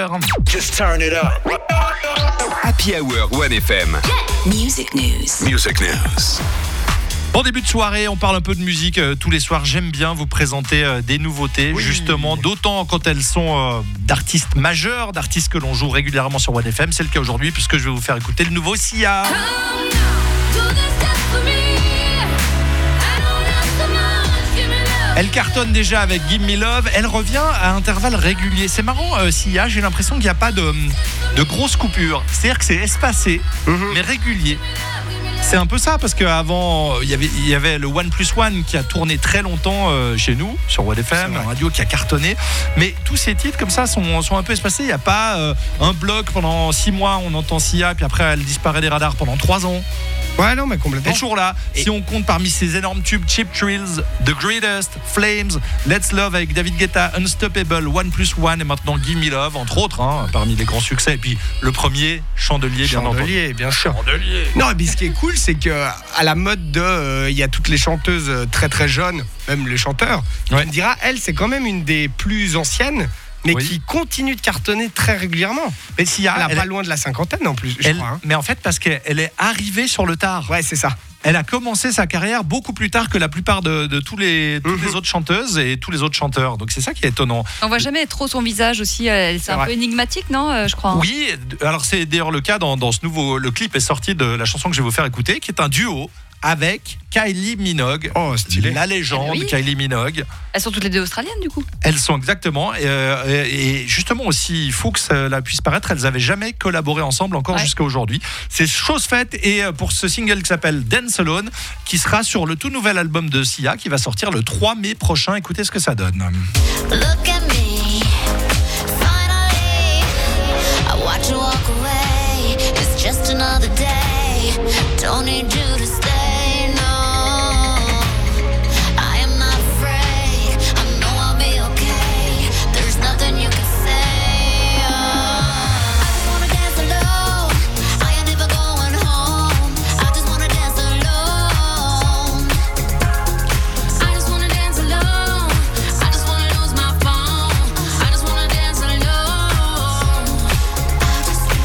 8h. Just turn it up. Happy Hour 1FM. Music News. Music News. Bon début de soirée, on parle un peu de musique tous les soirs. J'aime bien vous présenter des nouveautés, justement, d'autant quand elles sont d'artistes majeurs, d'artistes que l'on joue régulièrement sur 1FM. C'est le cas aujourd'hui puisque je vais vous faire écouter le nouveau Sia. Elle cartonne déjà avec Give Me Love. Elle revient à intervalles réguliers. C'est marrant, Sia, j'ai l'impression qu'il n'y a pas de grosses coupures. C'est-à-dire que c'est espacé, mais régulier. C'est un peu ça, parce qu'avant, il y avait le 1+1 qui a tourné très longtemps chez nous, sur 1FM, en radio, qui a cartonné. Mais tous ces titres comme ça sont un peu espacés. Il n'y a pas un bloc pendant 6 mois, on entend Sia, puis après elle disparaît des radars pendant 3 ans. Ouais, non, mais complètement. Elle est toujours là. Si on compte parmi ces énormes tubes, Cheap Thrills, The Greatest, Flames, Let's Love avec David Guetta, Unstoppable, 1+1 et maintenant Give Me Love, entre autres, parmi les grands succès. Et puis le premier, Chandelier, bien entendu. Chandelier, bien sûr. Chandelier. Non, et puis ce qui est cool, c'est que à la mode il y a toutes les chanteuses très très jeunes, même les chanteurs. Ouais. On me dira, elle, c'est quand même une des plus anciennes, mais Oui. qui continue de cartonner très régulièrement. Mais Sia, Elle a pas loin de la cinquantaine en plus, je crois. mais en fait, parce qu'elle est arrivée sur le tard. Ouais, c'est ça. Elle a commencé sa carrière beaucoup plus tard que la plupart de toutes les autres chanteuses et tous les autres chanteurs. Donc c'est ça qui est étonnant. On voit jamais trop son visage aussi. C'est un vrai. peu énigmatique, non, je crois. Oui, alors c'est d'ailleurs le cas dans ce nouveau. Le clip est sorti de la chanson que je vais vous faire écouter, qui est un duo avec Kylie Minogue. Oh, stylé. La légende, Oui. Kylie Minogue. Elles sont toutes les deux australiennes, du coup. Elles sont exactement. Et justement aussi, il faut que cela puisse paraître, elles n'avaient jamais collaboré ensemble encore jusqu'à aujourd'hui. C'est chose faite. Et pour ce single qui s'appelle Dance Alone, qui sera sur le tout nouvel album de Sia, qui va sortir le 3 mai prochain. Écoutez ce que ça donne. Look at me, finally, I watch you walk away, it's just another day, don't need you to stay, no, I am not afraid, I know I'll be okay, there's nothing you can say, I just wanna dance alone, I ain't never going home, I just wanna dance alone, I just wanna dance alone, I just wanna lose my phone, I just wanna dance alone, I just wanna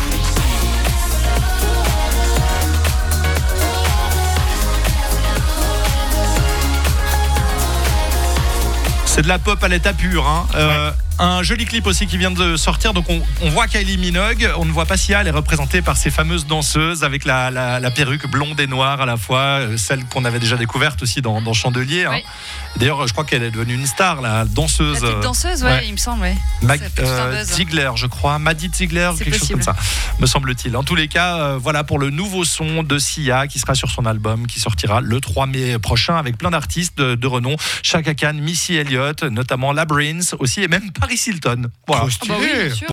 C'est de la pop à l'état pur. Un joli clip aussi qui vient de sortir. Donc on voit Kylie Minogue, on ne voit pas Sia. Elle est représentée par ces fameuses danseuses avec la perruque blonde et noire à la fois, celle qu'on avait déjà découverte aussi dans Chandelier. Oui. D'ailleurs, je crois qu'elle est devenue une star, la danseuse. La petite danseuse, il me semble, Ça fait tout un buzz. Ziegler, je crois, Maddie Ziegler, C'est quelque possible. chose comme ça, me semble-t-il. En tous les cas, voilà pour le nouveau son de Sia qui sera sur son album qui sortira le 3 mai prochain avec plein d'artistes de renom. Chaka Khan, Missy Elliott, notamment Labyrinth aussi, et même Paris Hilton. Voilà. Trop stylé. Ah bah oui, bien sûr.